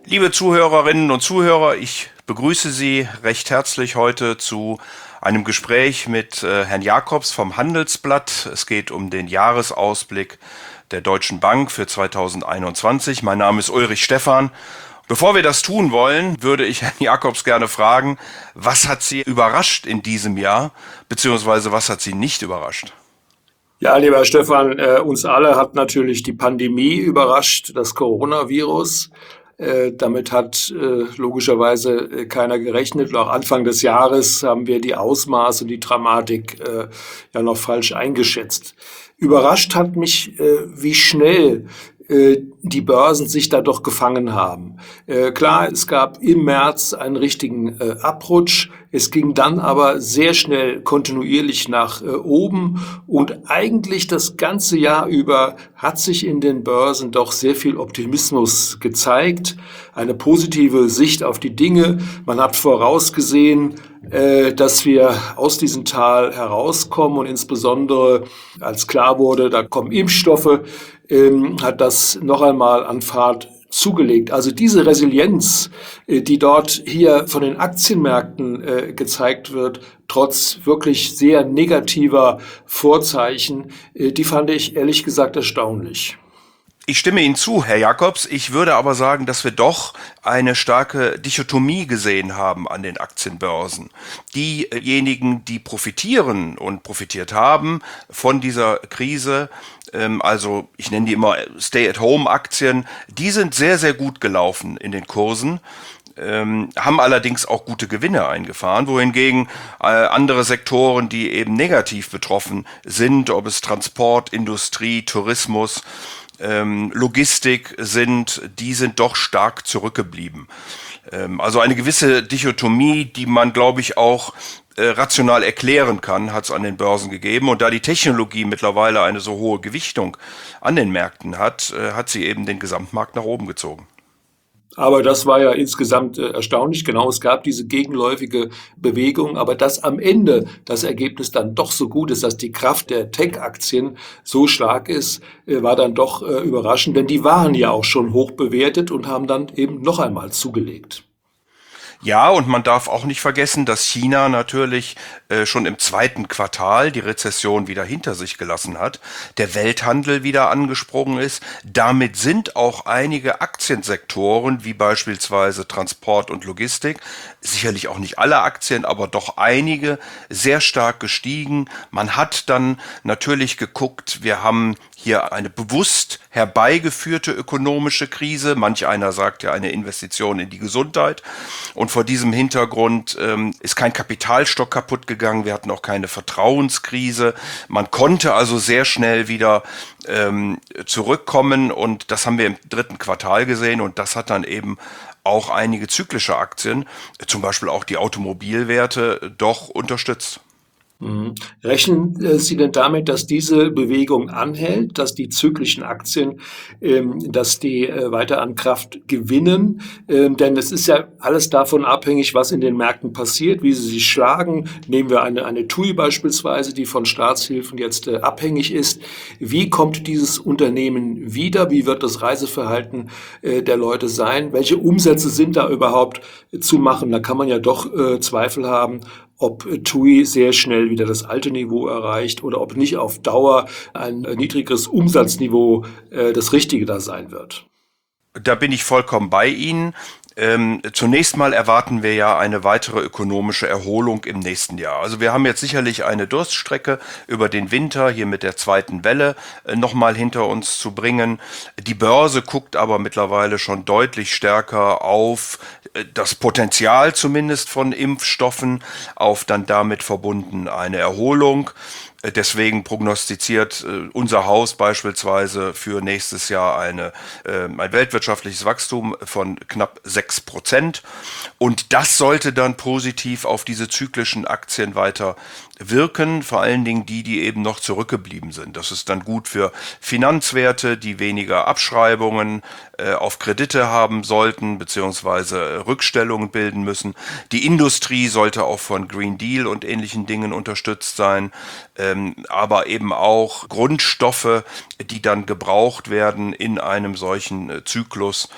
Liebe Zuhörerinnen und Zuhörer, ich begrüße Sie recht herzlich heute zu einem Gespräch mit Herrn Jacobs vom Handelsblatt. Es geht um den Jahresausblick der Deutschen Bank für 2021. Mein Name ist Ulrich Stephan. Bevor wir das tun wollen, würde ich Herrn Jacobs gerne fragen, was hat Sie überrascht in diesem Jahr, beziehungsweise was hat Sie nicht überrascht? Ja, lieber Stefan, uns alle hat natürlich die Pandemie überrascht, das Coronavirus. Damit hat logischerweise keiner gerechnet. Und auch Anfang des Jahres haben wir die Ausmaße und die Dramatik ja noch falsch eingeschätzt. Überrascht hat mich, wie schnell die Börsen sich da doch gefangen haben. Klar, es gab im März einen richtigen Abrutsch. Es ging dann aber sehr schnell kontinuierlich nach oben und eigentlich das ganze Jahr über hat sich in den Börsen doch sehr viel Optimismus gezeigt, eine positive Sicht auf die Dinge. Man hat vorausgesehen, dass wir aus diesem Tal herauskommen und insbesondere als klar wurde, da kommen Impfstoffe, hat das noch einmal an Fahrt zugelegt. Also diese Resilienz, die dort hier von den Aktienmärkten gezeigt wird, trotz wirklich sehr negativer Vorzeichen, die fand ich ehrlich gesagt erstaunlich. Ich stimme Ihnen zu, Herr Jacobs. Ich würde aber sagen, dass wir doch eine starke Dichotomie gesehen haben an den Aktienbörsen. Diejenigen, die profitieren und profitiert haben von dieser Krise, also ich nenne die immer Stay-at-Home-Aktien, die sind sehr, sehr gut gelaufen in den Kursen. Haben allerdings auch gute Gewinne eingefahren, wohingegen andere Sektoren, die eben negativ betroffen sind, ob es Transport, Industrie, Tourismus, Logistik sind, die sind doch stark zurückgeblieben. Also eine gewisse Dichotomie, die man, glaube ich, auch rational erklären kann, hat es an den Börsen gegeben. Und da die Technologie mittlerweile eine so hohe Gewichtung an den Märkten hat, hat sie eben den Gesamtmarkt nach oben gezogen. Aber das war ja insgesamt erstaunlich. Genau, es gab diese gegenläufige Bewegung, aber dass am Ende das Ergebnis dann doch so gut ist, dass die Kraft der Tech-Aktien so stark ist, war dann doch überraschend, denn die waren ja auch schon hoch bewertet und haben dann eben noch einmal zugelegt. Ja, und man darf auch nicht vergessen, dass China natürlich schon im zweiten Quartal die Rezession wieder hinter sich gelassen hat, der Welthandel wieder angesprungen ist. Damit sind auch einige Aktiensektoren, wie beispielsweise Transport und Logistik, sicherlich auch nicht alle Aktien, aber doch einige, sehr stark gestiegen. Man hat dann natürlich geguckt, wir haben hier eine bewusst herbeigeführte ökonomische Krise. Manch einer sagt ja eine Investition in die Gesundheit. Und vor diesem Hintergrund ist kein Kapitalstock kaputt gegangen. Wir hatten auch keine Vertrauenskrise. Man konnte also sehr schnell wieder zurückkommen. Und das haben wir im dritten Quartal gesehen. Und das hat dann eben auch einige zyklische Aktien, zum Beispiel auch die Automobilwerte, doch unterstützt. Rechnen Sie denn damit, dass diese Bewegung anhält, dass die zyklischen Aktien, dass die weiter an Kraft gewinnen? Denn es ist ja alles davon abhängig, was in den Märkten passiert, wie sie sich schlagen. Nehmen wir eine TUI beispielsweise, die von Staatshilfen jetzt abhängig ist. Wie kommt dieses Unternehmen wieder? Wie wird das Reiseverhalten der Leute sein? Welche Umsätze sind da überhaupt zu machen? Da kann man ja doch Zweifel haben, ob TUI sehr schnell wieder das alte Niveau erreicht oder ob nicht auf Dauer ein niedrigeres Umsatzniveau das Richtige da sein wird. Da bin ich vollkommen bei Ihnen. Zunächst mal erwarten wir ja eine weitere ökonomische Erholung im nächsten Jahr. Also wir haben jetzt sicherlich eine Durststrecke über den Winter hier mit der zweiten Welle nochmal hinter uns zu bringen. Die Börse guckt aber mittlerweile schon deutlich stärker auf das Potenzial zumindest von Impfstoffen, auf dann damit verbunden eine Erholung. Deswegen prognostiziert unser Haus beispielsweise für nächstes Jahr ein weltwirtschaftliches Wachstum von knapp 6%. Und das sollte dann positiv auf diese zyklischen Aktien weiter wirken, vor allen Dingen die eben noch zurückgeblieben sind. Das ist dann gut für Finanzwerte, die weniger Abschreibungen auf Kredite haben sollten, beziehungsweise Rückstellungen bilden müssen. Die Industrie sollte auch von Green Deal und ähnlichen Dingen unterstützt sein, aber eben auch Grundstoffe, die dann gebraucht werden in einem solchen Zyklus,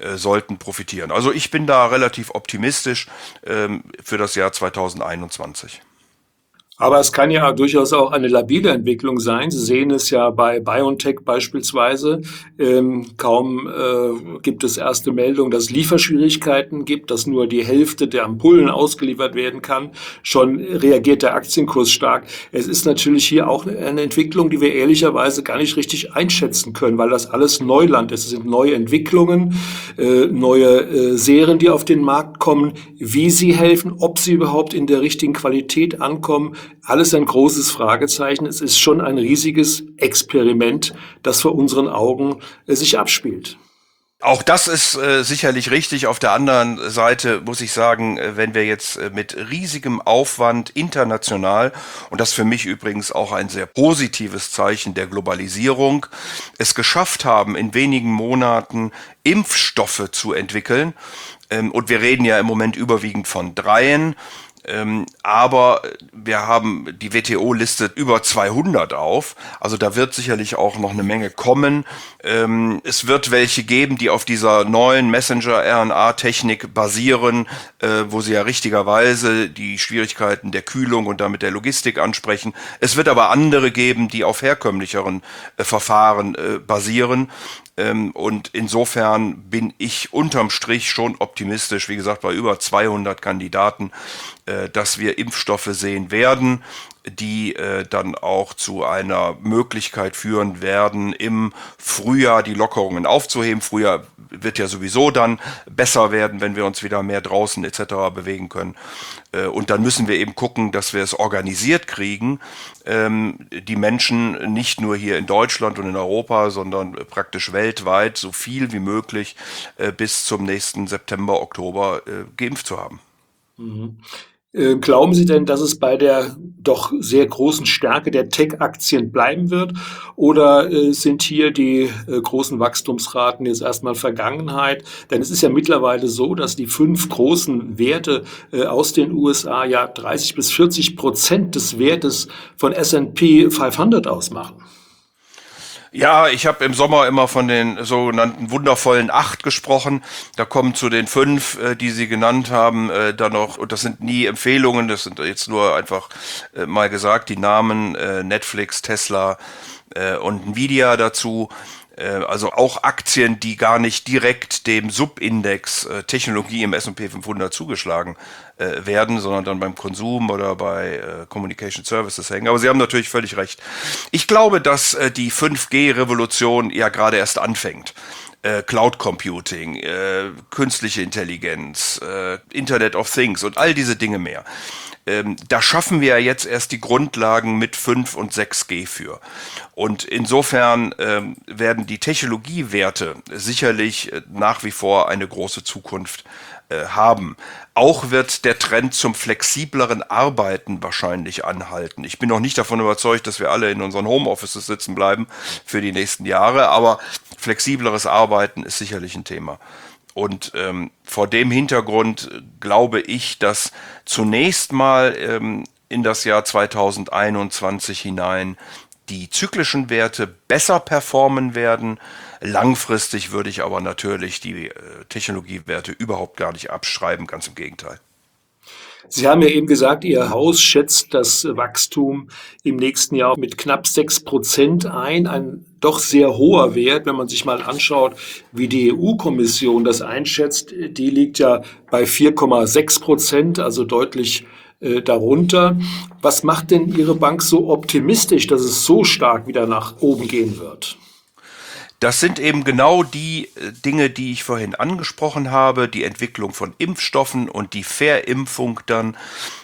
sollten profitieren. Also ich bin da relativ optimistisch für das Jahr 2021. Aber es kann ja durchaus auch eine labile Entwicklung sein. Sie sehen es ja bei BioNTech beispielsweise. Kaum gibt es erste Meldungen, dass es Lieferschwierigkeiten gibt, dass nur die Hälfte der Ampullen ausgeliefert werden kann. Schon reagiert der Aktienkurs stark. Es ist natürlich hier auch eine Entwicklung, die wir ehrlicherweise gar nicht richtig einschätzen können, weil das alles Neuland ist. Es sind neue Entwicklungen, neue Serien, die auf den Markt kommen, wie sie helfen, ob sie überhaupt in der richtigen Qualität ankommen. Alles ein großes Fragezeichen. Es ist schon ein riesiges Experiment, das vor unseren Augen sich abspielt. Auch das ist sicherlich richtig. Auf der anderen Seite muss ich sagen, wenn wir jetzt mit riesigem Aufwand international, und das für mich übrigens auch ein sehr positives Zeichen der Globalisierung, es geschafft haben, in wenigen Monaten Impfstoffe zu entwickeln, und wir reden ja im Moment überwiegend von dreien, aber wir haben, die WTO listet über 200 auf, also da wird sicherlich auch noch eine Menge kommen. Es wird welche geben, die auf dieser neuen Messenger-RNA-Technik basieren, wo sie ja richtigerweise die Schwierigkeiten der Kühlung und damit der Logistik ansprechen. Es wird aber andere geben, die auf herkömmlicheren Verfahren basieren. Und insofern bin ich unterm Strich schon optimistisch, wie gesagt, bei über 200 Kandidaten, dass wir Impfstoffe sehen werden, die dann auch zu einer Möglichkeit führen werden, im Frühjahr die Lockerungen aufzuheben. Frühjahr wird ja sowieso dann besser werden, wenn wir uns wieder mehr draußen etc. bewegen können. Und dann müssen wir eben gucken, dass wir es organisiert kriegen, die Menschen nicht nur hier in Deutschland und in Europa, sondern praktisch weltweit so viel wie möglich bis zum nächsten September, Oktober geimpft zu haben. Mhm. Glauben Sie denn, dass es bei der doch sehr großen Stärke der Tech-Aktien bleiben wird? Oder sind hier die großen Wachstumsraten jetzt erstmal Vergangenheit? Denn es ist ja mittlerweile so, dass die 5 großen Werte aus den USA ja 30-40% des Wertes von S&P 500 ausmachen. Ja, ich habe im Sommer immer von den sogenannten wundervollen 8 gesprochen. Da kommen zu den 5, die Sie genannt haben, dann noch, und das sind nie Empfehlungen, das sind jetzt nur einfach mal gesagt, die Namen Netflix, Tesla und Nvidia dazu. Also auch Aktien, die gar nicht direkt dem Subindex Technologie im S&P 500 zugeschlagen werden, sondern dann beim Konsum oder bei Communication Services hängen. Aber Sie haben natürlich völlig recht. Ich glaube, dass die 5G-Revolution ja gerade erst anfängt. Cloud Computing, künstliche Intelligenz, Internet of Things und all diese Dinge mehr. Da schaffen wir ja jetzt erst die Grundlagen mit 5 und 6G für. Und insofern werden die Technologiewerte sicherlich nach wie vor eine große Zukunft haben. Auch wird der Trend zum flexibleren Arbeiten wahrscheinlich anhalten. Ich bin noch nicht davon überzeugt, dass wir alle in unseren Homeoffices sitzen bleiben für die nächsten Jahre, aber flexibleres Arbeiten ist sicherlich ein Thema. Und vor dem Hintergrund glaube ich, dass zunächst mal in das Jahr 2021 hinein die zyklischen Werte besser performen werden. Langfristig würde ich aber natürlich die Technologiewerte überhaupt gar nicht abschreiben, ganz im Gegenteil. Sie haben ja eben gesagt, Ihr Haus schätzt das Wachstum im nächsten Jahr mit knapp 6% ein doch sehr hoher Wert, wenn man sich mal anschaut, wie die EU-Kommission das einschätzt. Die liegt ja bei 4,6%, also deutlich darunter. Was macht denn Ihre Bank so optimistisch, dass es so stark wieder nach oben gehen wird? Das sind eben genau die Dinge, die ich vorhin angesprochen habe, die Entwicklung von Impfstoffen und die Verimpfung dann,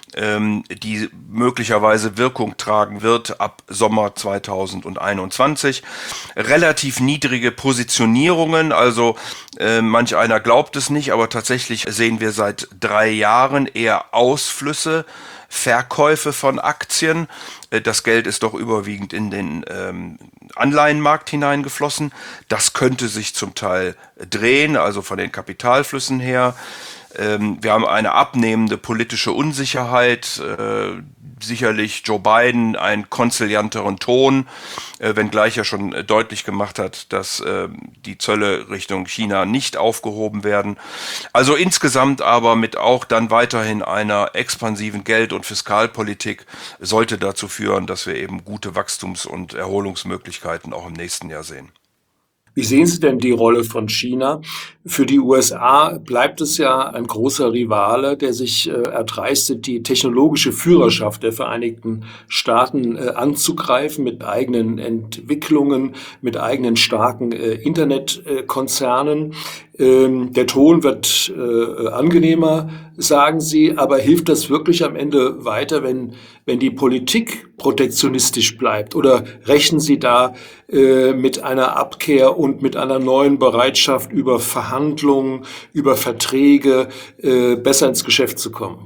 die möglicherweise Wirkung tragen wird ab Sommer 2021. Relativ niedrige Positionierungen, also manch einer glaubt es nicht, aber tatsächlich sehen wir seit 3 Jahren eher Ausflüsse, Verkäufe von Aktien. Das Geld ist doch überwiegend in den Anleihenmarkt hineingeflossen. Das könnte sich zum Teil drehen, also von den Kapitalflüssen her. Wir haben eine abnehmende politische Unsicherheit, sicherlich Joe Biden einen konzilianteren Ton, wenngleich er schon deutlich gemacht hat, dass die Zölle Richtung China nicht aufgehoben werden. Also insgesamt aber mit auch dann weiterhin einer expansiven Geld- und Fiskalpolitik sollte dazu führen, dass wir eben gute Wachstums- und Erholungsmöglichkeiten auch im nächsten Jahr sehen. Wie sehen Sie denn die Rolle von China? Für die USA bleibt es ja ein großer Rivale, der sich erdreistet, die technologische Führerschaft der Vereinigten Staaten anzugreifen mit eigenen Entwicklungen, mit eigenen starken Internetkonzernen. Der Ton wird angenehmer, sagen Sie, aber hilft das wirklich am Ende weiter, wenn die Politik protektionistisch bleibt? Oder rechnen Sie da mit einer Abkehr und mit einer neuen Bereitschaft, über Verhandlungen, über Verträge besser ins Geschäft zu kommen?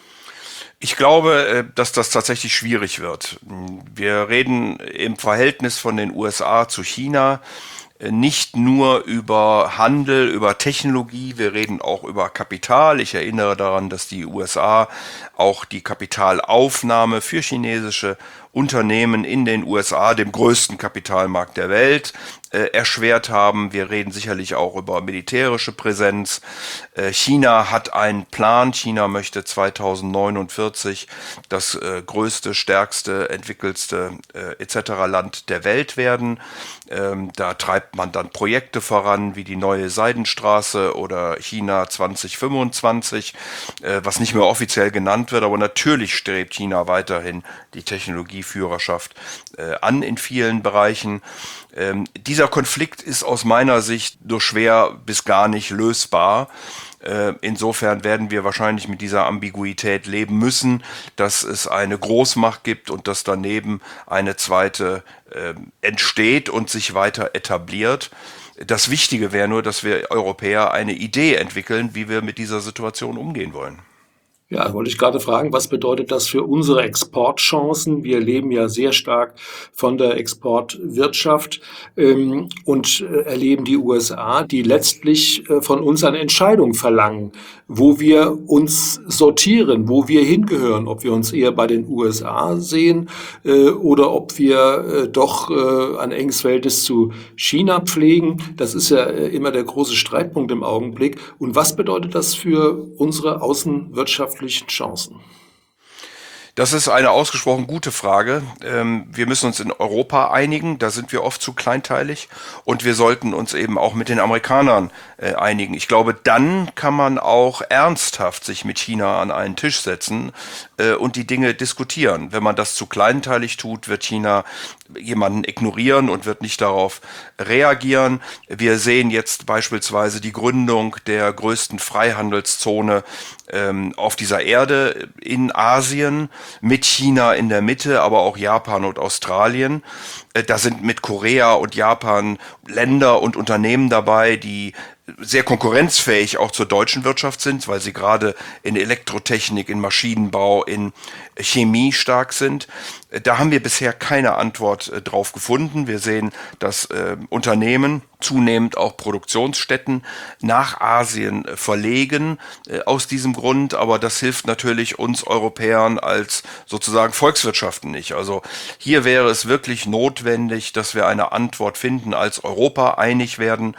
Ich glaube, dass das tatsächlich schwierig wird. Wir reden im Verhältnis von den USA zu China nicht nur über Handel, über Technologie, wir reden auch über Kapital. Ich erinnere daran, dass die USA auch die Kapitalaufnahme für chinesische Unternehmen in den USA, dem größten Kapitalmarkt der Welt, erschwert haben. Wir reden sicherlich auch über militärische Präsenz. China hat einen Plan. China möchte 2049 das größte, stärkste, entwickelste etc. Land der Welt werden. Da treibt man dann Projekte voran, wie die neue Seidenstraße oder China 2025, was nicht mehr offiziell genannt wird, aber natürlich strebt China weiterhin die Technologieführerschaft an in vielen Bereichen. Dieser Konflikt ist aus meiner Sicht nur schwer bis gar nicht lösbar. Insofern werden wir wahrscheinlich mit dieser Ambiguität leben müssen, dass es eine Großmacht gibt und dass daneben eine zweite entsteht und sich weiter etabliert. Das Wichtige wäre nur, dass wir Europäer eine Idee entwickeln, wie wir mit dieser Situation umgehen wollen. Ja, wollte ich gerade fragen, was bedeutet das für unsere Exportchancen? Wir leben ja sehr stark von der Exportwirtschaft und erleben die USA, die letztlich von uns eine Entscheidung verlangen, wo wir uns sortieren, wo wir hingehören, ob wir uns eher bei den USA sehen oder ob wir doch ein enges Verhältnis zu China pflegen. Das ist ja immer der große Streitpunkt im Augenblick. Und was bedeutet das für unsere außenwirtschaftlichen Chancen? Das ist eine ausgesprochen gute Frage. Wir müssen uns in Europa einigen, da sind wir oft zu kleinteilig und wir sollten uns eben auch mit den Amerikanern einigen. Ich glaube, dann kann man auch ernsthaft sich mit China an einen Tisch setzen und die Dinge diskutieren. Wenn man das zu kleinteilig tut, wird China jemanden ignorieren und wird nicht darauf reagieren. Wir sehen jetzt beispielsweise die Gründung der größten Freihandelszone auf dieser Erde in Asien, mit China in der Mitte, aber auch Japan und Australien. Da sind mit Korea und Japan Länder und Unternehmen dabei, die sehr konkurrenzfähig auch zur deutschen Wirtschaft sind, weil sie gerade in Elektrotechnik, in Maschinenbau, in Chemie stark sind. Da haben wir bisher keine Antwort drauf gefunden. Wir sehen, dass Unternehmen zunehmend auch Produktionsstätten nach Asien verlegen aus diesem Grund, aber das hilft natürlich uns Europäern als sozusagen Volkswirtschaften nicht. Also hier wäre es wirklich notwendig, dass wir eine Antwort finden, als Europa einig werden,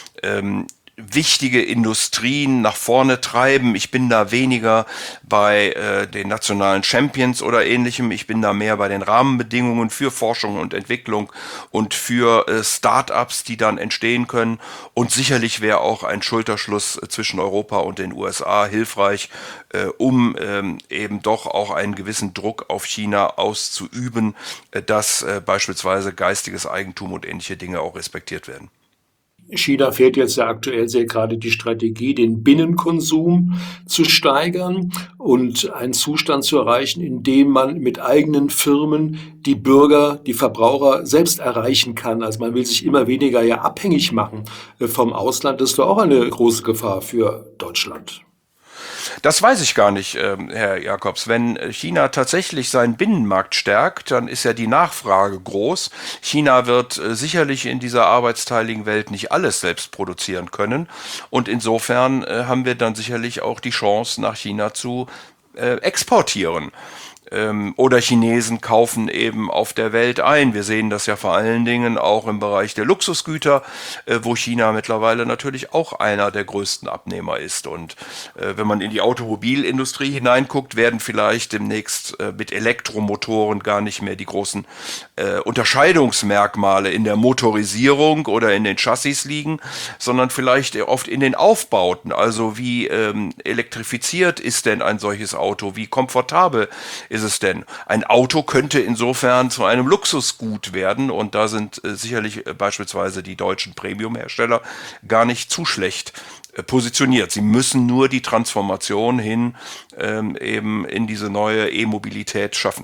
wichtige Industrien nach vorne treiben. Ich bin da weniger bei den nationalen Champions oder ähnlichem. Ich bin da mehr bei den Rahmenbedingungen für Forschung und Entwicklung und für Start-ups, die dann entstehen können. Und sicherlich wäre auch ein Schulterschluss zwischen Europa und den USA hilfreich, um eben doch auch einen gewissen Druck auf China auszuüben, dass beispielsweise geistiges Eigentum und ähnliche Dinge auch respektiert werden. China fährt jetzt ja aktuell sehr gerade die Strategie, den Binnenkonsum zu steigern und einen Zustand zu erreichen, in dem man mit eigenen Firmen die Bürger, die Verbraucher selbst erreichen kann. Also man will sich immer weniger ja abhängig machen vom Ausland. Das ist doch auch eine große Gefahr für Deutschland. Das weiß ich gar nicht, Herr Jakobs. Wenn China tatsächlich seinen Binnenmarkt stärkt, dann ist ja die Nachfrage groß. China wird sicherlich in dieser arbeitsteiligen Welt nicht alles selbst produzieren können. Und insofern haben wir dann sicherlich auch die Chance, nach China zu exportieren. Oder Chinesen kaufen eben auf der Welt ein. Wir sehen das ja vor allen Dingen auch im Bereich der Luxusgüter, wo China mittlerweile natürlich auch einer der größten Abnehmer ist. Und wenn man in die Automobilindustrie hineinguckt, werden vielleicht demnächst mit Elektromotoren gar nicht mehr die großen Unterscheidungsmerkmale in der Motorisierung oder in den Chassis liegen, sondern vielleicht oft in den Aufbauten. Also wie elektrifiziert ist denn ein solches Auto? Wie komfortabel ist es denn? Ein Auto könnte insofern zu einem Luxusgut werden, und da sind sicherlich beispielsweise die deutschen Premium-Hersteller gar nicht zu schlecht positioniert. Sie müssen nur die Transformation hin eben in diese neue E-Mobilität schaffen.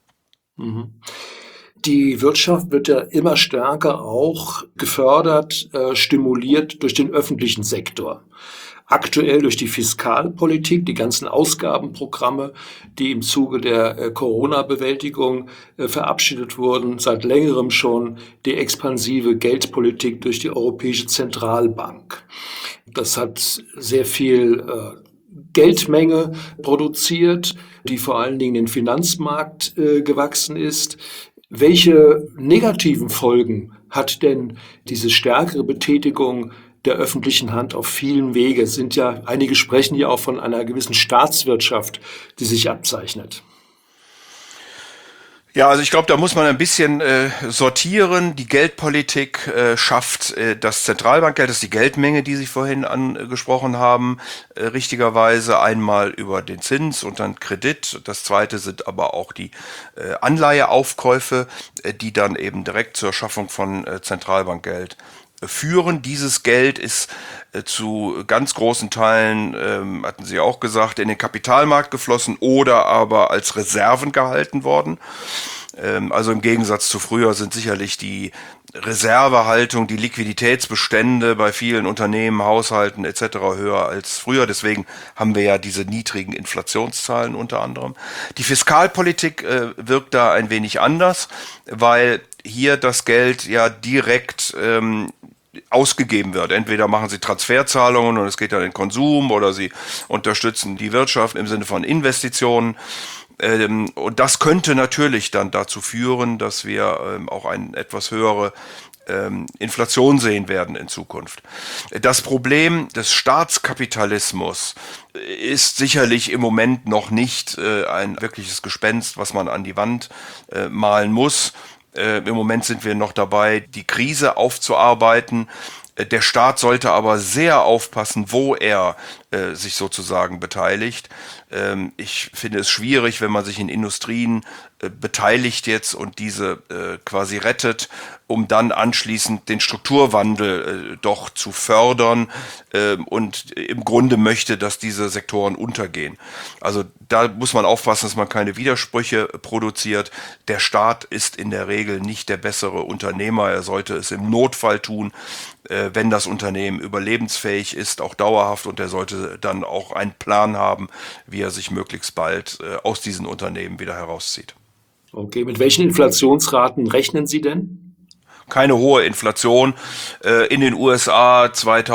Die Wirtschaft wird ja immer stärker auch gefördert, stimuliert durch den öffentlichen Sektor. Aktuell durch die Fiskalpolitik, die ganzen Ausgabenprogramme, die im Zuge der Corona-Bewältigung verabschiedet wurden, seit längerem schon die expansive Geldpolitik durch die Europäische Zentralbank. Das hat sehr viel Geldmenge produziert, die vor allen Dingen den Finanzmarkt gewachsen ist. Welche negativen Folgen hat denn diese stärkere Betätigung der öffentlichen Hand auf vielen Wege? Einige sprechen ja auch von einer gewissen Staatswirtschaft, die sich abzeichnet. Ja, also ich glaube, da muss man ein bisschen sortieren. Die Geldpolitik schafft das Zentralbankgeld, das ist die Geldmenge, die Sie vorhin angesprochen haben, richtigerweise einmal über den Zins und dann Kredit. Das zweite sind aber auch die Anleiheaufkäufe, die dann eben direkt zur Schaffung von Zentralbankgeld führen. Dieses Geld ist zu ganz großen Teilen, hatten Sie auch gesagt, in den Kapitalmarkt geflossen oder aber als Reserven gehalten worden. Also im Gegensatz zu früher sind sicherlich die Reservehaltung, die Liquiditätsbestände bei vielen Unternehmen, Haushalten etc. höher als früher. Deswegen haben wir ja diese niedrigen Inflationszahlen unter anderem. Die Fiskalpolitik wirkt da ein wenig anders, weil hier das Geld ja direkt ausgegeben wird. Entweder machen sie Transferzahlungen und es geht dann in den Konsum, oder sie unterstützen die Wirtschaft im Sinne von Investitionen. Und das könnte natürlich dann dazu führen, dass wir auch eine etwas höhere Inflation sehen werden in Zukunft. Das Problem des Staatskapitalismus ist sicherlich im Moment noch nicht ein wirkliches Gespenst, was man an die Wand malen muss. Im Moment sind wir noch dabei, die Krise aufzuarbeiten. Der Staat sollte aber sehr aufpassen, wo er sich sozusagen beteiligt. Ich finde es schwierig, wenn man sich in Industrien beteiligt jetzt und diese quasi rettet, um dann anschließend den Strukturwandel doch zu fördern und im Grunde möchte, dass diese Sektoren untergehen. Also da muss man aufpassen, dass man keine Widersprüche produziert. Der Staat ist in der Regel nicht der bessere Unternehmer. Er sollte es im Notfall tun, wenn das Unternehmen überlebensfähig ist, auch dauerhaft, und er sollte dann auch einen Plan haben, wie er sich möglichst bald aus diesen Unternehmen wieder herauszieht. Okay, mit welchen Inflationsraten rechnen Sie denn? Keine hohe Inflation. In den USA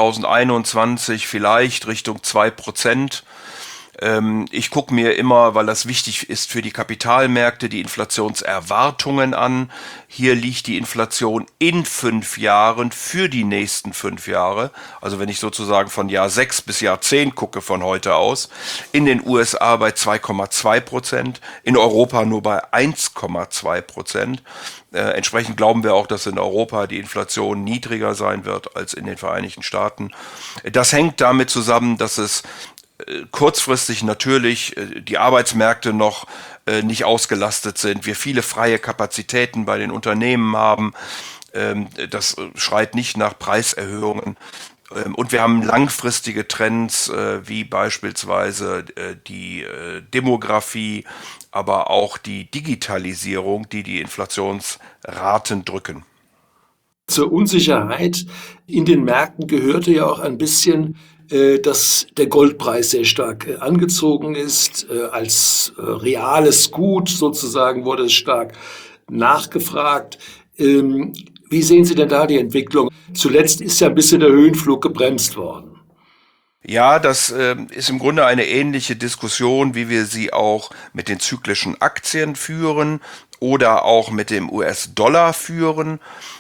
2021 vielleicht Richtung 2%. Ich gucke mir immer, weil das wichtig ist für die Kapitalmärkte, die Inflationserwartungen an. Hier liegt die Inflation in 5 Jahren für die nächsten 5 Jahre. Also wenn ich sozusagen von Jahr 6 bis Jahr 10 gucke von heute aus. In den USA bei 2,2%, in Europa nur bei 1,2%. Entsprechend glauben wir auch, dass in Europa die Inflation niedriger sein wird als in den Vereinigten Staaten. Das hängt damit zusammen, dass es kurzfristig natürlich die Arbeitsmärkte noch nicht ausgelastet sind, wir viele freie Kapazitäten bei den Unternehmen haben, das schreit nicht nach Preiserhöhungen, und wir haben langfristige Trends wie beispielsweise die Demografie, aber auch die Digitalisierung, die die Inflationsraten drücken. Zur Unsicherheit in den Märkten gehörte ja auch ein bisschen, dass der Goldpreis sehr stark angezogen ist. Als reales Gut sozusagen wurde es stark nachgefragt. Wie sehen Sie denn da die Entwicklung? Zuletzt ist ja ein bisschen der Höhenflug gebremst worden. Ja, das ist im Grunde eine ähnliche Diskussion, wie wir sie auch mit den zyklischen Aktien führen oder auch mit dem US-Dollar führen.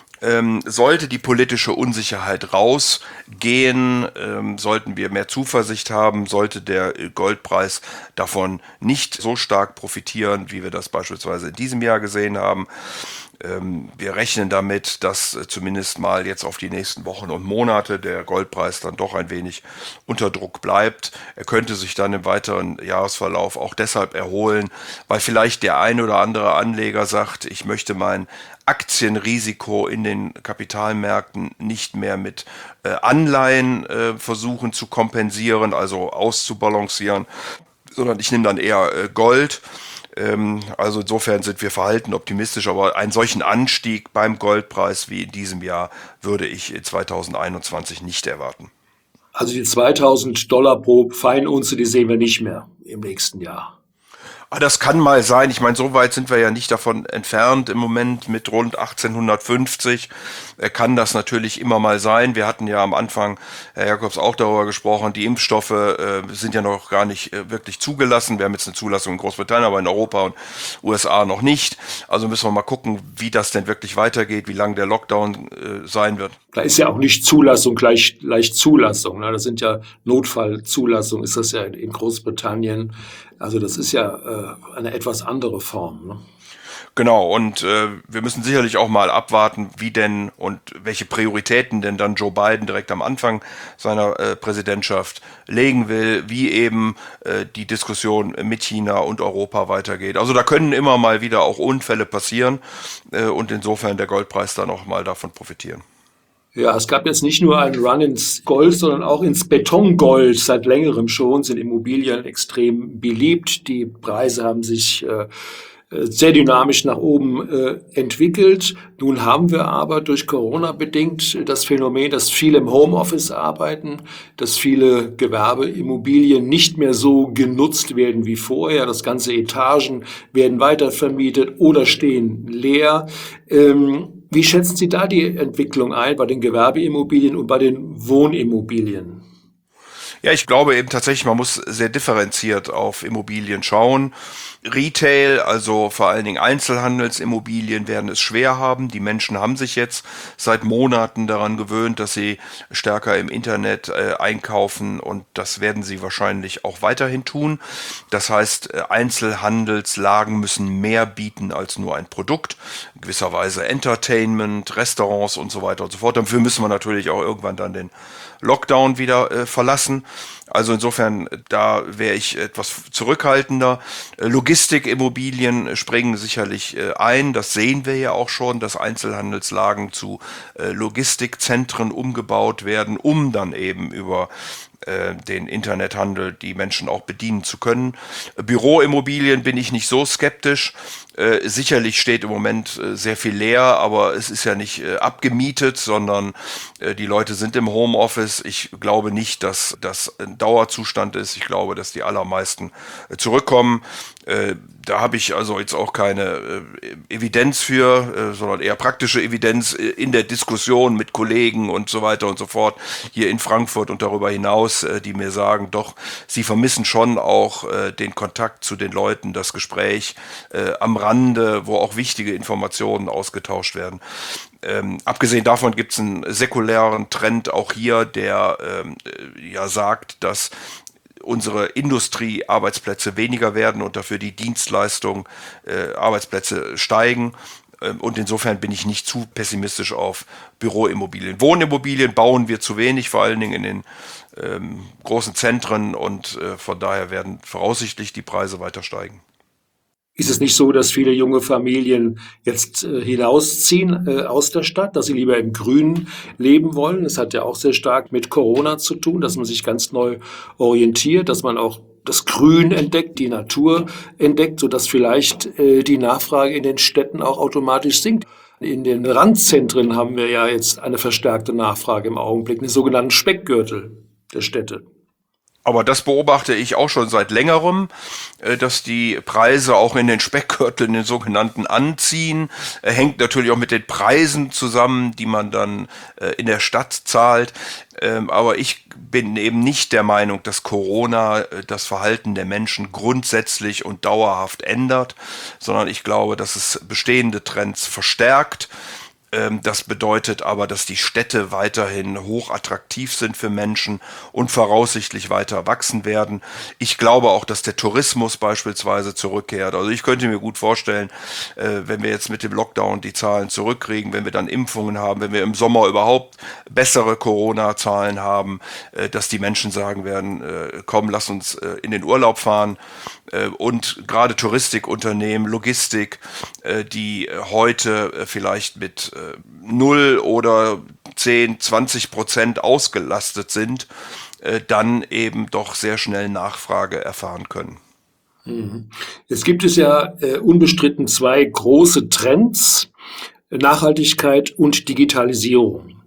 Sollte die politische Unsicherheit rausgehen, sollten wir mehr Zuversicht haben, sollte der Goldpreis davon nicht so stark profitieren, wie wir das beispielsweise in diesem Jahr gesehen haben. Wir rechnen damit, dass zumindest mal jetzt auf die nächsten Wochen und Monate der Goldpreis dann doch ein wenig unter Druck bleibt. Er könnte sich dann im weiteren Jahresverlauf auch deshalb erholen, weil vielleicht der ein oder andere Anleger sagt, ich möchte mein Aktienrisiko in den Kapitalmärkten nicht mehr mit Anleihen versuchen zu kompensieren, also auszubalancieren, sondern ich nehme dann eher Gold. Also insofern sind wir verhalten optimistisch, aber einen solchen Anstieg beim Goldpreis wie in diesem Jahr würde ich 2021 nicht erwarten. Also die $2000 pro Feinunze, die sehen wir nicht mehr im nächsten Jahr. Das kann mal sein. Ich meine, so weit sind wir ja nicht davon entfernt im Moment mit rund 1850. Kann das natürlich immer mal sein. Wir hatten ja am Anfang, Herr Jakobs, auch darüber gesprochen, die Impfstoffe sind ja noch gar nicht wirklich zugelassen. Wir haben jetzt eine Zulassung in Großbritannien, aber in Europa und USA noch nicht. Also müssen wir mal gucken, wie das denn wirklich weitergeht, wie lang der Lockdown sein wird. Da ist ja auch nicht Zulassung gleich Zulassung. Ne? Das sind ja Notfallzulassung, ist das ja in Großbritannien. Also das ist ja eine etwas andere Form. Ne? Genau, und wir müssen sicherlich auch mal abwarten, wie denn und welche Prioritäten denn dann Joe Biden direkt am Anfang seiner Präsidentschaft legen will, wie eben die Diskussion mit China und Europa weitergeht. Also da können immer mal wieder auch Unfälle passieren und insofern der Goldpreis dann auch mal davon profitieren. Ja, es gab jetzt nicht nur einen Run ins Gold, sondern auch ins Betongold. Seit längerem schon sind Immobilien extrem beliebt. Die Preise haben sich sehr dynamisch nach oben entwickelt. Nun haben wir aber durch Corona bedingt das Phänomen, dass viele im Homeoffice arbeiten, dass viele Gewerbeimmobilien nicht mehr so genutzt werden wie vorher. Das ganze Etagen werden weitervermietet oder stehen leer. Wie schätzen Sie da die Entwicklung ein bei den Gewerbeimmobilien und bei den Wohnimmobilien? Ja, ich glaube eben tatsächlich, man muss sehr differenziert auf Immobilien schauen. Retail, also vor allen Dingen Einzelhandelsimmobilien, werden es schwer haben. Die Menschen haben sich jetzt seit Monaten daran gewöhnt, dass sie stärker im Internet einkaufen und das werden sie wahrscheinlich auch weiterhin tun. Das heißt, Einzelhandelslagen müssen mehr bieten als nur ein Produkt. In gewisser Weise Entertainment, Restaurants und so weiter und so fort. Dafür müssen wir natürlich auch irgendwann dann den Lockdown wieder verlassen. Also insofern, da wäre ich etwas zurückhaltender. Logistikimmobilien springen sicherlich ein. Das sehen wir ja auch schon, dass Einzelhandelslagen zu Logistikzentren umgebaut werden, um dann eben über den Internethandel die Menschen auch bedienen zu können. Büroimmobilien bin ich nicht so skeptisch. Sicherlich steht im Moment sehr viel leer, aber es ist ja nicht abgemietet, sondern die Leute sind im Homeoffice. Ich glaube nicht, dass das ein Dauerzustand ist. Ich glaube, dass die allermeisten zurückkommen. Da habe ich also jetzt auch keine Evidenz für, sondern eher praktische Evidenz in der Diskussion mit Kollegen und so weiter und so fort hier in Frankfurt und darüber hinaus, die mir sagen, doch, sie vermissen schon auch den Kontakt zu den Leuten, das Gespräch am Rande, wo auch wichtige Informationen ausgetauscht werden. Abgesehen davon gibt es einen säkulären Trend auch hier, der ja sagt, dass unsere Industriearbeitsplätze weniger werden und dafür die Dienstleistung Arbeitsplätze steigen. Und insofern bin ich nicht zu pessimistisch auf Büroimmobilien. Wohnimmobilien bauen wir zu wenig, vor allen Dingen in den großen Zentren und von daher werden voraussichtlich die Preise weiter steigen. Ist es nicht so, dass viele junge Familien jetzt hinausziehen aus der Stadt, dass sie lieber im Grünen leben wollen? Das hat ja auch sehr stark mit Corona zu tun, dass man sich ganz neu orientiert, dass man auch das Grün entdeckt, die Natur entdeckt, sodass vielleicht die Nachfrage in den Städten auch automatisch sinkt. In den Randzentren haben wir ja jetzt eine verstärkte Nachfrage im Augenblick, einen sogenannten Speckgürtel der Städte. Aber das beobachte ich auch schon seit längerem, dass die Preise auch in den Speckgürteln, den sogenannten, anziehen. Hängt natürlich auch mit den Preisen zusammen, die man dann in der Stadt zahlt. Aber ich bin eben nicht der Meinung, dass Corona das Verhalten der Menschen grundsätzlich und dauerhaft ändert, sondern ich glaube, dass es bestehende Trends verstärkt. Das bedeutet aber, dass die Städte weiterhin hochattraktiv sind für Menschen und voraussichtlich weiter wachsen werden. Ich glaube auch, dass der Tourismus beispielsweise zurückkehrt. Also ich könnte mir gut vorstellen, wenn wir jetzt mit dem Lockdown die Zahlen zurückkriegen, wenn wir dann Impfungen haben, wenn wir im Sommer überhaupt bessere Corona-Zahlen haben, dass die Menschen sagen werden, komm, lass uns in den Urlaub fahren. Und gerade Touristikunternehmen, Logistik, die heute vielleicht mit 0 oder 10, 20% ausgelastet sind, dann eben doch sehr schnell Nachfrage erfahren können. Jetzt gibt es ja unbestritten zwei große Trends, Nachhaltigkeit und Digitalisierung.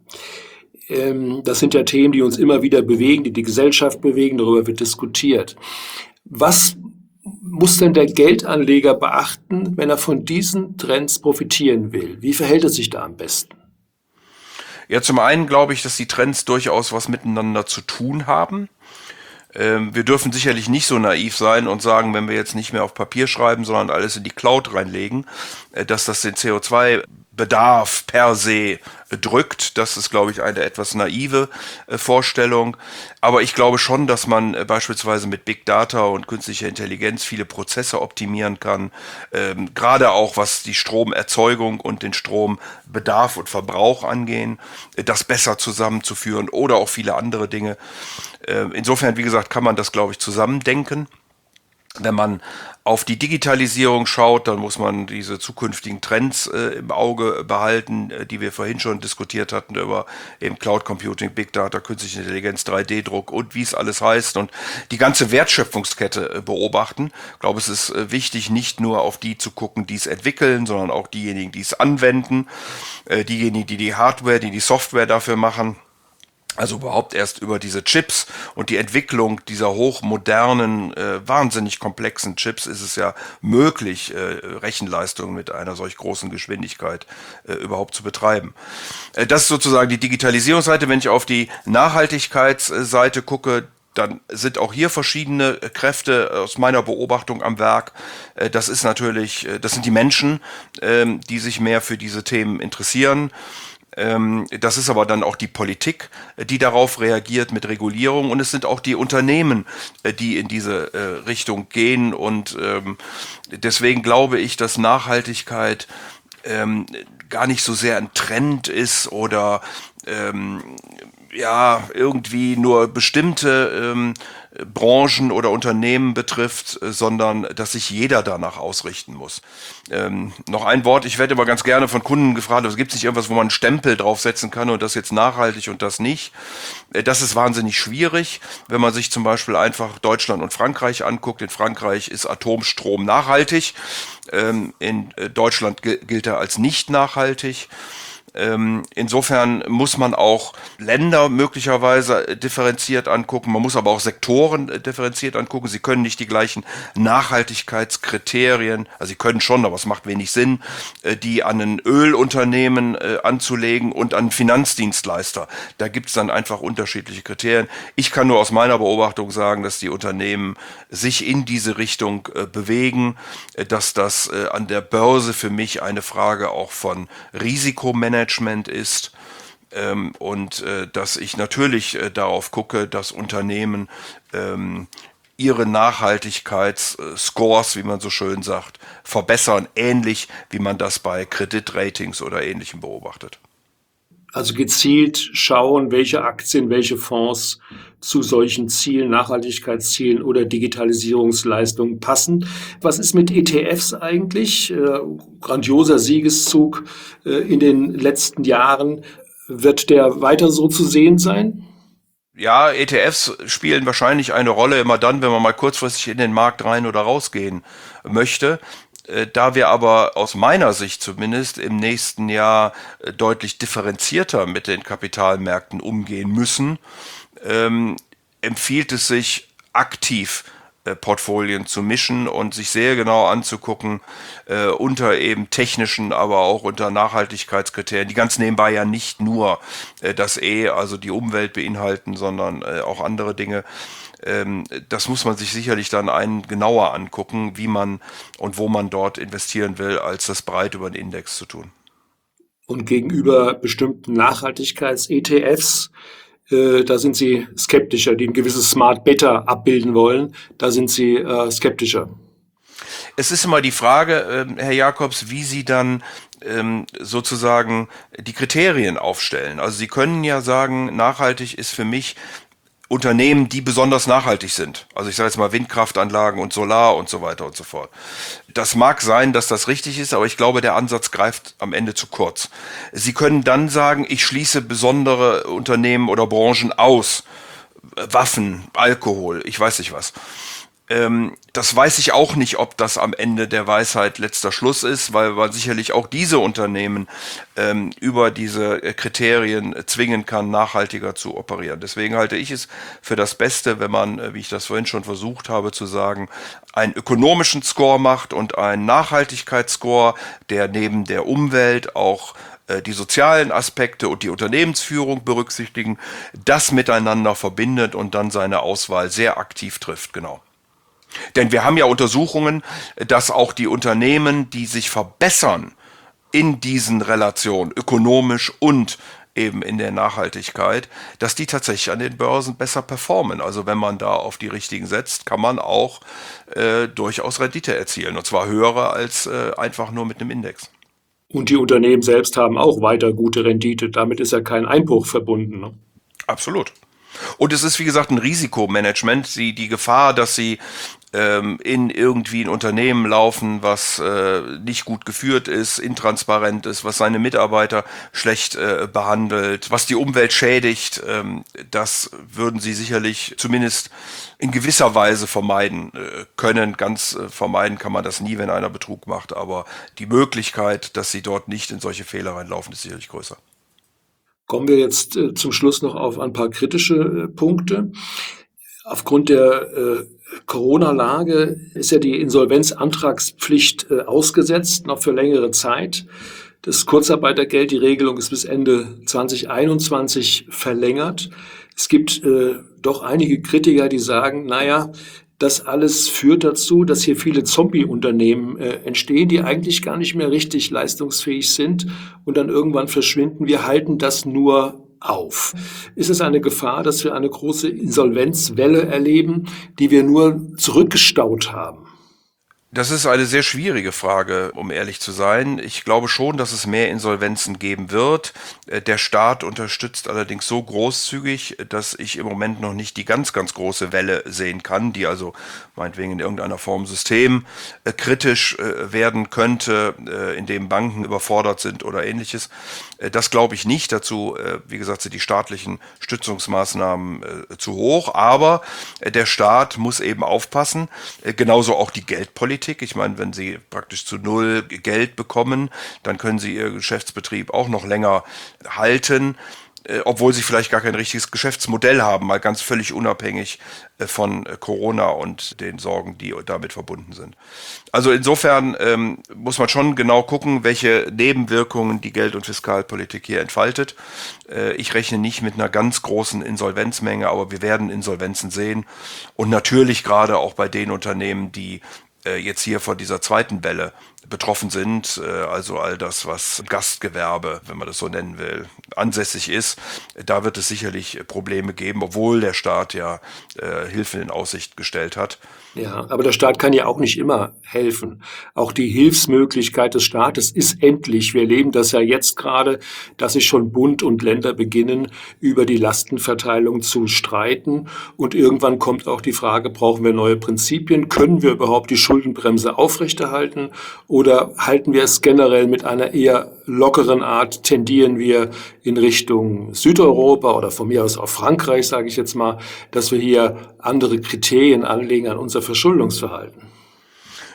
Das sind ja Themen, die uns immer wieder bewegen, die die Gesellschaft bewegen, darüber wird diskutiert. Was muss denn der Geldanleger beachten, wenn er von diesen Trends profitieren will? Wie verhält er sich da am besten? Ja, zum einen glaube ich, dass die Trends durchaus was miteinander zu tun haben. Wir dürfen sicherlich nicht so naiv sein und sagen, wenn wir jetzt nicht mehr auf Papier schreiben, sondern alles in die Cloud reinlegen, dass das den CO2-Bedarf per se drückt. Das ist, glaube ich, eine etwas naive Vorstellung. Aber ich glaube schon, dass man beispielsweise mit Big Data und künstlicher Intelligenz viele Prozesse optimieren kann. Gerade auch was die Stromerzeugung und den Strombedarf und Verbrauch angehen, das besser zusammenzuführen oder auch viele andere Dinge. Insofern, wie gesagt, kann man das, glaube ich, zusammendenken. Wenn man auf die Digitalisierung schaut, dann muss man diese zukünftigen Trends im Auge behalten, die wir vorhin schon diskutiert hatten über eben Cloud Computing, Big Data, künstliche Intelligenz, 3D-Druck und wie es alles heißt und die ganze Wertschöpfungskette beobachten. Ich glaube, es ist wichtig, nicht nur auf die zu gucken, die es entwickeln, sondern auch diejenigen, die es anwenden, diejenigen, die die Hardware, die die Software dafür machen. Also überhaupt erst über diese Chips und die Entwicklung dieser hochmodernen, wahnsinnig komplexen Chips ist es ja möglich, Rechenleistungen mit einer solch großen Geschwindigkeit überhaupt zu betreiben. Das ist sozusagen die Digitalisierungsseite. Wenn ich auf die Nachhaltigkeitsseite gucke, dann sind auch hier verschiedene Kräfte aus meiner Beobachtung am Werk. Das ist natürlich, das sind die Menschen, die sich mehr für diese Themen interessieren. Das ist aber dann auch die Politik, die darauf reagiert mit Regulierung und es sind auch die Unternehmen, die in diese Richtung gehen und deswegen glaube ich, dass Nachhaltigkeit gar nicht so sehr ein Trend ist oder ja, irgendwie nur bestimmte Branchen oder Unternehmen betrifft, sondern dass sich jeder danach ausrichten muss. Noch ein Wort, ich werde immer ganz gerne von Kunden gefragt, es gibt nicht irgendwas, wo man einen Stempel draufsetzen kann und das jetzt nachhaltig und das nicht. Das ist wahnsinnig schwierig, wenn man sich zum Beispiel einfach Deutschland und Frankreich anguckt. In Frankreich ist Atomstrom nachhaltig, in Deutschland gilt er als nicht nachhaltig. Insofern muss man auch Länder möglicherweise differenziert angucken, man muss aber auch Sektoren differenziert angucken. Sie können nicht die gleichen Nachhaltigkeitskriterien, also sie können schon, aber es macht wenig Sinn, die an ein Ölunternehmen anzulegen und an einen Finanzdienstleister. Da gibt es dann einfach unterschiedliche Kriterien. Ich kann nur aus meiner Beobachtung sagen, dass die Unternehmen sich in diese Richtung bewegen, dass das an der Börse für mich eine Frage auch von Risikomanagement ist und dass ich natürlich darauf gucke, dass Unternehmen ihre Nachhaltigkeitsscores, wie man so schön sagt, verbessern, ähnlich wie man das bei Kreditratings oder Ähnlichem beobachtet. Also gezielt schauen, welche Aktien, welche Fonds zu solchen Zielen, Nachhaltigkeitszielen oder Digitalisierungsleistungen passen. Was ist mit ETFs eigentlich? Grandioser Siegeszug in den letzten Jahren. Wird der weiter so zu sehen sein? Ja, ETFs spielen wahrscheinlich eine Rolle immer dann, wenn man mal kurzfristig in den Markt rein oder rausgehen möchte. Da wir aber aus meiner Sicht zumindest im nächsten Jahr deutlich differenzierter mit den Kapitalmärkten umgehen müssen, empfiehlt es sich aktiv Portfolien zu mischen und sich sehr genau anzugucken, unter eben technischen, aber auch unter Nachhaltigkeitskriterien, die ganz nebenbei ja nicht nur das also die Umwelt beinhalten, sondern auch andere Dinge. Das muss man sich sicherlich dann genauer angucken, wie man und wo man dort investieren will, als das breit über den Index zu tun. Und gegenüber bestimmten Nachhaltigkeits-ETFs, da sind Sie skeptischer, die ein gewisses Smart Beta abbilden wollen, da sind Sie skeptischer. Es ist immer die Frage, Herr Jakobs, wie Sie dann sozusagen die Kriterien aufstellen. Also Sie können ja sagen, nachhaltig ist für mich Unternehmen, die besonders nachhaltig sind. Also ich sage jetzt mal Windkraftanlagen und Solar und so weiter und so fort. Das mag sein, dass das richtig ist, aber ich glaube, der Ansatz greift am Ende zu kurz. Sie können dann sagen, ich schließe besondere Unternehmen oder Branchen aus. Waffen, Alkohol, ich weiß nicht was. Das weiß ich auch nicht, ob das am Ende der Weisheit letzter Schluss ist, weil man sicherlich auch diese Unternehmen über diese Kriterien zwingen kann, nachhaltiger zu operieren. Deswegen halte ich es für das Beste, wenn man, wie ich das vorhin schon versucht habe zu sagen, einen ökonomischen Score macht und einen Nachhaltigkeitsscore, der neben der Umwelt auch die sozialen Aspekte und die Unternehmensführung berücksichtigen, das miteinander verbindet und dann seine Auswahl sehr aktiv trifft, genau. Denn wir haben ja Untersuchungen, dass auch die Unternehmen, die sich verbessern in diesen Relationen, ökonomisch und eben in der Nachhaltigkeit, dass die tatsächlich an den Börsen besser performen. Also wenn man da auf die richtigen setzt, kann man auch durchaus Rendite erzielen. Und zwar höhere als einfach nur mit einem Index. Und die Unternehmen selbst haben auch weiter gute Rendite. Damit ist ja kein Einbruch verbunden, ne? Absolut. Und es ist, wie gesagt, ein Risikomanagement. Die Gefahr, dass sie in irgendwie ein Unternehmen laufen, was nicht gut geführt ist, intransparent ist, was seine Mitarbeiter schlecht behandelt, was die Umwelt schädigt, das würden sie sicherlich zumindest in gewisser Weise vermeiden können. Ganz vermeiden kann man das nie, wenn einer Betrug macht, aber die Möglichkeit, dass sie dort nicht in solche Fehler reinlaufen, ist sicherlich größer. Kommen wir jetzt zum Schluss noch auf ein paar kritische Punkte. Aufgrund der Corona-Lage ist ja die Insolvenzantragspflicht ausgesetzt, noch für längere Zeit. Das Kurzarbeitergeld, die Regelung ist bis Ende 2021 verlängert. Es gibt doch einige Kritiker, die sagen, naja, das alles führt dazu, dass hier viele Zombie-Unternehmen entstehen, die eigentlich gar nicht mehr richtig leistungsfähig sind und dann irgendwann verschwinden. Wir halten das nur auf. Ist es eine Gefahr, dass wir eine große Insolvenzwelle erleben, die wir nur zurückgestaut haben? Das ist eine sehr schwierige Frage, um ehrlich zu sein. Ich glaube schon, dass es mehr Insolvenzen geben wird. Der Staat unterstützt allerdings so großzügig, dass ich im Moment noch nicht die ganz, ganz große Welle sehen kann, die also meinetwegen in irgendeiner Form systemkritisch werden könnte, indem Banken überfordert sind oder ähnliches. Das glaube ich nicht. Dazu, wie gesagt, sind die staatlichen Stützungsmaßnahmen zu hoch. Aber der Staat muss eben aufpassen, genauso auch die Geldpolitik. Ich meine, wenn Sie praktisch zu null Geld bekommen, dann können Sie Ihr Geschäftsbetrieb auch noch länger halten, obwohl Sie vielleicht gar kein richtiges Geschäftsmodell haben, mal ganz völlig unabhängig von Corona und den Sorgen, die damit verbunden sind. Also insofern muss man schon genau gucken, welche Nebenwirkungen die Geld- und Fiskalpolitik hier entfaltet. Ich rechne nicht mit einer ganz großen Insolvenzmenge, aber wir werden Insolvenzen sehen. Und natürlich gerade auch bei den Unternehmen, die jetzt hier von dieser zweiten Welle betroffen sind, also all das, was Gastgewerbe, wenn man das so nennen will, ansässig ist, da wird es sicherlich Probleme geben, obwohl der Staat ja Hilfe in Aussicht gestellt hat. Ja, aber der Staat kann ja auch nicht immer helfen. Auch die Hilfsmöglichkeit des Staates ist endlich. Wir erleben das ja jetzt gerade, dass sich schon Bund und Länder beginnen, über die Lastenverteilung zu streiten. Und irgendwann kommt auch die Frage, brauchen wir neue Prinzipien? Können wir überhaupt die Schuldenbremse aufrechterhalten? Oder halten wir es generell mit einer eher lockeren Art? Tendieren wir in Richtung Südeuropa oder von mir aus auch Frankreich, sage ich jetzt mal, dass wir hier andere Kriterien anlegen an unser Verschuldungsverhalten?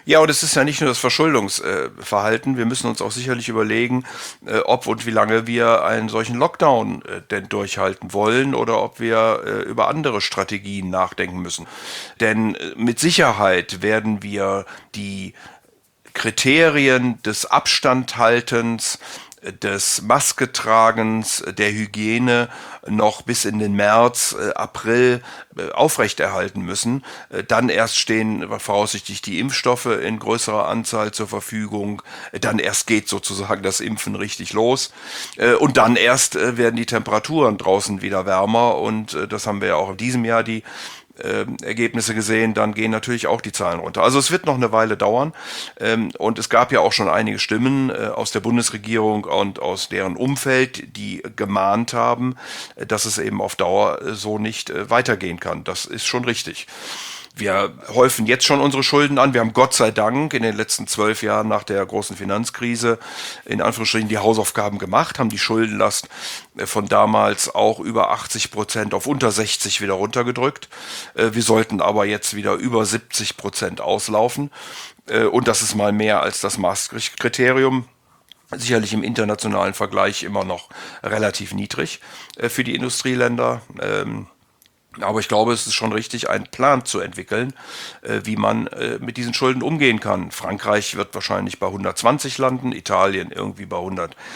Ja, und es ist ja nicht nur das Verschuldungsverhalten. Wir müssen uns auch sicherlich überlegen, ob und wie lange wir einen solchen Lockdown denn durchhalten wollen oder ob wir über andere Strategien nachdenken müssen. Denn mit Sicherheit werden wir die Kriterien des Abstandhaltens, des Masketragens, der Hygiene noch bis in den März, April aufrechterhalten müssen. Dann erst stehen voraussichtlich die Impfstoffe in größerer Anzahl zur Verfügung. Dann erst geht sozusagen das Impfen richtig los. Und dann erst werden die Temperaturen draußen wieder wärmer. Und das haben wir ja auch in diesem Jahr die Ergebnisse gesehen, dann gehen natürlich auch die Zahlen runter. Also es wird noch eine Weile dauern, und es gab ja auch schon einige Stimmen aus der Bundesregierung und aus deren Umfeld, die gemahnt haben, dass es eben auf Dauer so nicht weitergehen kann. Das ist schon richtig. Wir häufen jetzt schon unsere Schulden an. Wir haben Gott sei Dank in den letzten 12 Jahren nach der großen Finanzkrise in Anführungsstrichen die Hausaufgaben gemacht, haben die Schuldenlast von damals auch über 80% auf unter 60 wieder runtergedrückt. Wir sollten aber jetzt wieder über 70% auslaufen. Und das ist mal mehr als das Maastricht-Kriterium. Sicherlich im internationalen Vergleich immer noch relativ niedrig für die Industrieländer. Aber ich glaube, es ist schon richtig, einen Plan zu entwickeln, wie man mit diesen Schulden umgehen kann. Frankreich wird wahrscheinlich bei 120 landen, Italien irgendwie bei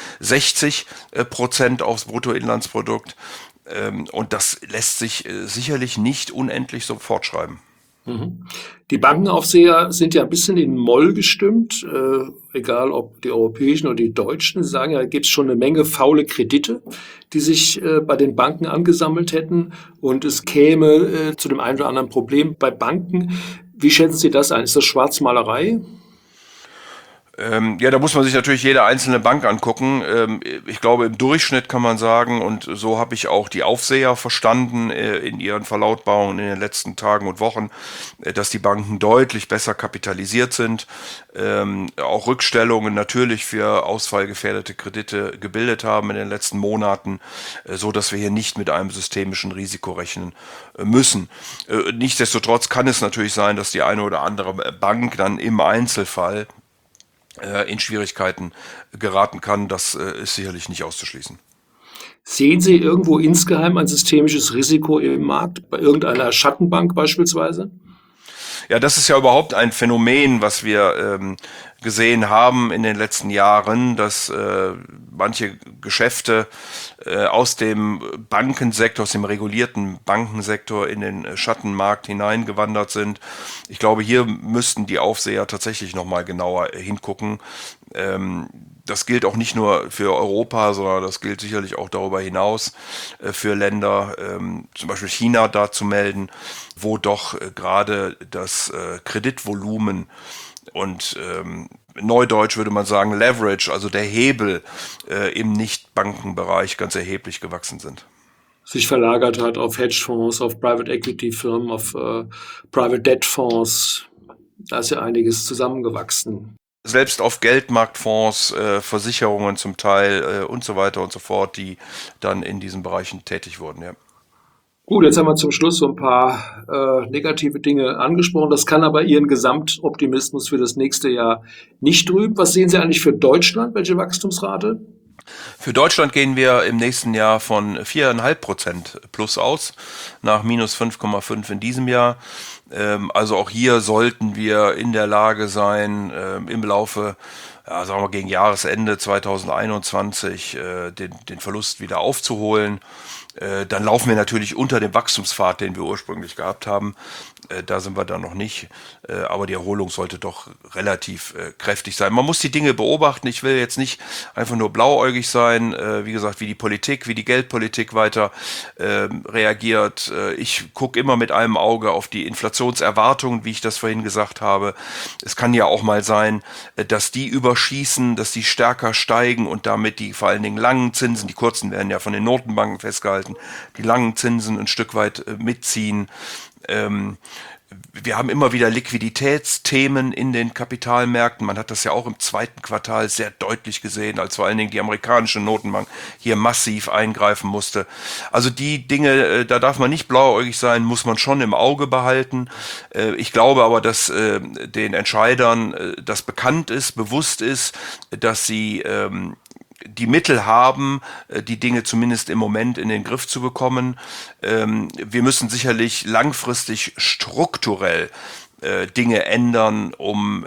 160% aufs Bruttoinlandsprodukt. Und das lässt sich sicherlich nicht unendlich so fortschreiben. Die Bankenaufseher sind ja ein bisschen in Moll gestimmt, egal ob die europäischen oder die deutschen. Sie sagen ja, da gibt es schon eine Menge faule Kredite, die sich bei den Banken angesammelt hätten und es käme zu dem einen oder anderen Problem bei Banken. Wie schätzen Sie das ein? Ist das Schwarzmalerei? Ja, da muss man sich natürlich jede einzelne Bank angucken. Ich glaube, im Durchschnitt kann man sagen, und so habe ich auch die Aufseher verstanden in ihren Verlautbarungen in den letzten Tagen und Wochen, dass die Banken deutlich besser kapitalisiert sind, auch Rückstellungen natürlich für ausfallgefährdete Kredite gebildet haben in den letzten Monaten, so dass wir hier nicht mit einem systemischen Risiko rechnen müssen. Nichtsdestotrotz kann es natürlich sein, dass die eine oder andere Bank dann im Einzelfall in Schwierigkeiten geraten kann. Das ist sicherlich nicht auszuschließen. Sehen Sie irgendwo insgeheim ein systemisches Risiko im Markt, bei irgendeiner Schattenbank beispielsweise? Ja, das ist ja überhaupt ein Phänomen, was wir gesehen haben in den letzten Jahren, dass manche Geschäfte aus dem Bankensektor, aus dem regulierten Bankensektor in den Schattenmarkt hineingewandert sind. Ich glaube, hier müssten die Aufseher tatsächlich nochmal genauer hingucken. Das gilt auch nicht nur für Europa, sondern das gilt sicherlich auch darüber hinaus für Länder, zum Beispiel China, da zu melden, wo doch gerade das Kreditvolumen und neudeutsch würde man sagen Leverage, also der Hebel im Nicht-Bankenbereich ganz erheblich gewachsen sind. Sich verlagert hat auf Hedgefonds, auf Private Equity Firmen, auf Private Debt Fonds. Da ist ja einiges zusammengewachsen. Selbst auf Geldmarktfonds, Versicherungen zum Teil und so weiter und so fort, die dann in diesen Bereichen tätig wurden. Ja. Gut, jetzt haben wir zum Schluss so ein paar negative Dinge angesprochen. Das kann aber Ihren Gesamtoptimismus für das nächste Jahr nicht trüben. Was sehen Sie eigentlich für Deutschland? Welche Wachstumsrate? Für Deutschland gehen wir im nächsten Jahr von 4,5% plus aus, nach minus 5,5 in diesem Jahr. Also auch hier sollten wir in der Lage sein, im Laufe, ja, sagen wir gegen Jahresende 2021 den Verlust wieder aufzuholen. Dann laufen wir natürlich unter dem Wachstumspfad, den wir ursprünglich gehabt haben. Da sind wir dann noch nicht. Aber die Erholung sollte doch relativ kräftig sein. Man muss die Dinge beobachten. Ich will jetzt nicht einfach nur blauäugig sein. Wie gesagt, wie die Politik, wie die Geldpolitik weiter reagiert. Ich gucke immer mit einem Auge auf die Inflationserwartungen, wie ich das vorhin gesagt habe. Es kann ja auch mal sein, dass die überschießen, dass die stärker steigen und damit die vor allen Dingen langen Zinsen, die kurzen werden ja von den Notenbanken festgehalten, die langen Zinsen ein Stück weit mitziehen. Wir haben immer wieder Liquiditätsthemen in den Kapitalmärkten. Man hat das ja auch im zweiten Quartal sehr deutlich gesehen, als vor allen Dingen die amerikanische Notenbank hier massiv eingreifen musste. Also die Dinge, da darf man nicht blauäugig sein, muss man schon im Auge behalten. Ich glaube aber, dass den Entscheidern das bekannt ist, bewusst ist, dass sie die Mittel haben, die Dinge zumindest im Moment in den Griff zu bekommen. Wir müssen sicherlich langfristig strukturell Dinge ändern, um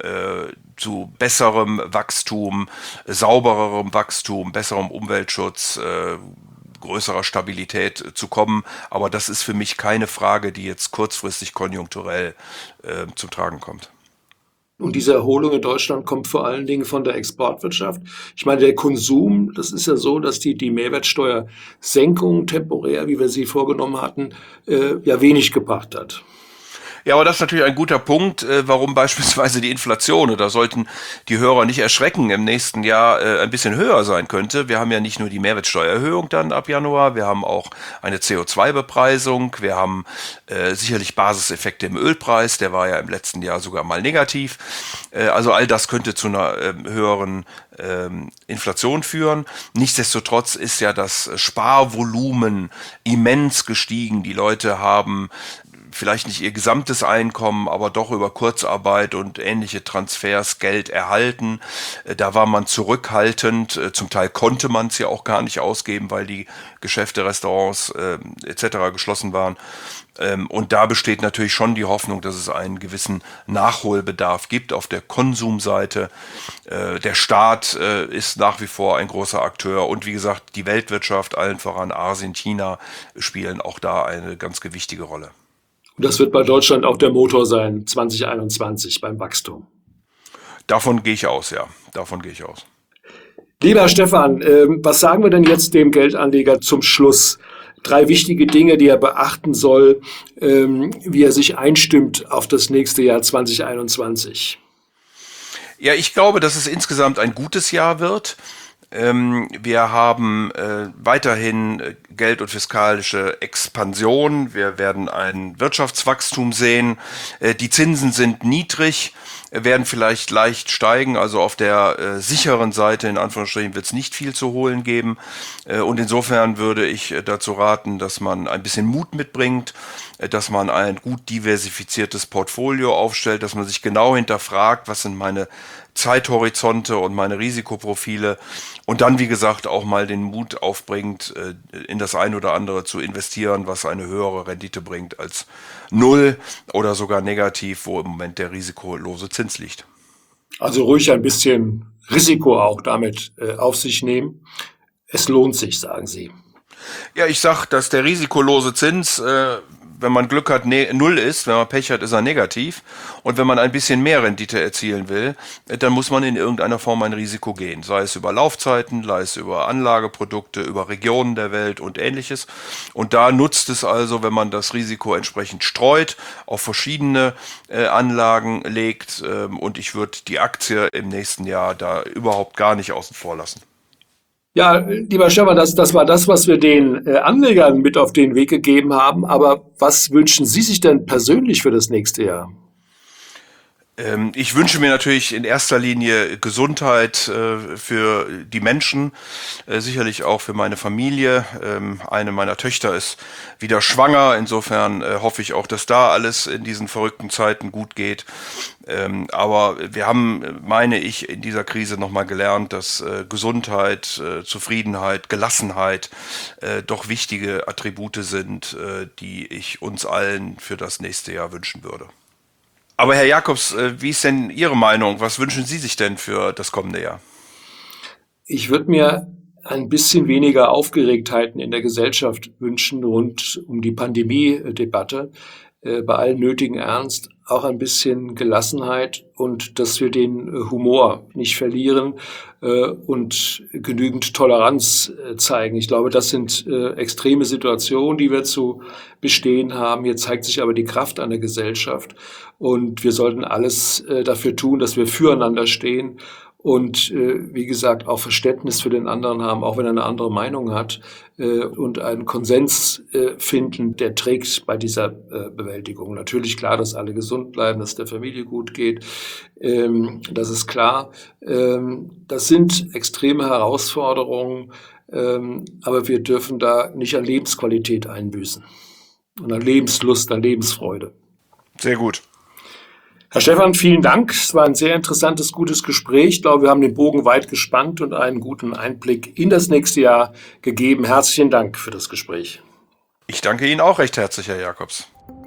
zu besserem Wachstum, saubererem Wachstum, besserem Umweltschutz, größerer Stabilität zu kommen. Aber das ist für mich keine Frage, die jetzt kurzfristig konjunkturell zum Tragen kommt. Und diese Erholung in Deutschland kommt vor allen Dingen von der Exportwirtschaft. Ich meine, der Konsum, das ist ja so, dass die Mehrwertsteuersenkung temporär, wie wir sie vorgenommen hatten, ja wenig gebracht hat. Ja, aber das ist natürlich ein guter Punkt, warum beispielsweise die Inflation, oder sollten die Hörer nicht erschrecken, im nächsten Jahr ein bisschen höher sein könnte. Wir haben ja nicht nur die Mehrwertsteuererhöhung dann ab Januar, wir haben auch eine CO2-Bepreisung, wir haben sicherlich Basiseffekte im Ölpreis, der war ja im letzten Jahr sogar mal negativ. Also all das könnte zu einer höheren Inflation führen. Nichtsdestotrotz ist ja das Sparvolumen immens gestiegen. Die Leute haben vielleicht nicht ihr gesamtes Einkommen, aber doch über Kurzarbeit und ähnliche Transfers Geld erhalten. Da war man zurückhaltend. Zum Teil konnte man es ja auch gar nicht ausgeben, weil die Geschäfte, Restaurants etc. geschlossen waren. Und da besteht natürlich schon die Hoffnung, dass es einen gewissen Nachholbedarf gibt auf der Konsumseite. Der Staat ist nach wie vor ein großer Akteur und wie gesagt, die Weltwirtschaft, allen voran Asien, China, spielen auch da eine ganz gewichtige Rolle. Und das wird bei Deutschland auch der Motor sein, 2021 beim Wachstum. Davon gehe ich aus, ja. Davon gehe ich aus. Lieber Stefan, was sagen wir denn jetzt dem Geldanleger zum Schluss? 3 wichtige Dinge, die er beachten soll, wie er sich einstimmt auf das nächste Jahr 2021. Ja, ich glaube, dass es insgesamt ein gutes Jahr wird. Wir haben weiterhin Geld- und fiskalische Expansion. Wir werden ein Wirtschaftswachstum sehen. Die Zinsen sind niedrig, werden vielleicht leicht steigen. Also auf der sicheren Seite, in Anführungsstrichen, wird es nicht viel zu holen geben. Und insofern würde ich dazu raten, dass man ein bisschen Mut mitbringt, dass man ein gut diversifiziertes Portfolio aufstellt, dass man sich genau hinterfragt, was sind meine Zeithorizonte und meine Risikoprofile und dann, wie gesagt, auch mal den Mut aufbringt, in das ein oder andere zu investieren, was eine höhere Rendite bringt als null oder sogar negativ, wo im Moment der risikolose Zins liegt. Also ruhig ein bisschen Risiko auch damit auf sich nehmen. Es lohnt sich, sagen Sie. Ja, ich sag, dass der risikolose Zins, wenn man Glück hat, null ist, wenn man Pech hat, ist er negativ. Und wenn man ein bisschen mehr Rendite erzielen will, dann muss man in irgendeiner Form ein Risiko gehen. Sei es über Laufzeiten, sei es über Anlageprodukte, über Regionen der Welt und ähnliches. Und da nutzt es also, wenn man das Risiko entsprechend streut, auf verschiedene Anlagen legt. Und ich würde die Aktie im nächsten Jahr da überhaupt gar nicht außen vor lassen. Ja, lieber Stefan, das war das, was wir den Anlegern mit auf den Weg gegeben haben. Aber was wünschen Sie sich denn persönlich für das nächste Jahr? Ich wünsche mir natürlich in erster Linie Gesundheit für die Menschen, sicherlich auch für meine Familie. Eine meiner Töchter ist wieder schwanger, insofern hoffe ich auch, dass da alles in diesen verrückten Zeiten gut geht. Aber wir haben, meine ich, in dieser Krise nochmal gelernt, dass Gesundheit, Zufriedenheit, Gelassenheit doch wichtige Attribute sind, die ich uns allen für das nächste Jahr wünschen würde. Aber Herr Jakobs, wie ist denn Ihre Meinung? Was wünschen Sie sich denn für das kommende Jahr? Ich würde mir ein bisschen weniger Aufgeregtheiten in der Gesellschaft wünschen rund um die Pandemie-Debatte, bei allem nötigen Ernst, auch ein bisschen Gelassenheit und dass wir den Humor nicht verlieren und genügend Toleranz zeigen. Ich glaube, das sind extreme Situationen, die wir zu bestehen haben. Hier zeigt sich aber die Kraft an der Gesellschaft und wir sollten alles dafür tun, dass wir füreinander stehen und wie gesagt auch Verständnis für den anderen haben, auch wenn er eine andere Meinung hat, und einen Konsens finden, der trägt bei dieser Bewältigung. Natürlich klar, dass alle gesund bleiben, dass der Familie gut geht, das ist klar. Das sind extreme Herausforderungen, aber wir dürfen da nicht an Lebensqualität einbüßen und an Lebenslust, an Lebensfreude. Sehr gut. Herr Stephan, vielen Dank. Es war ein sehr interessantes, gutes Gespräch. Ich glaube, wir haben den Bogen weit gespannt und einen guten Einblick in das nächste Jahr gegeben. Herzlichen Dank für das Gespräch. Ich danke Ihnen auch recht herzlich, Herr Jakobs.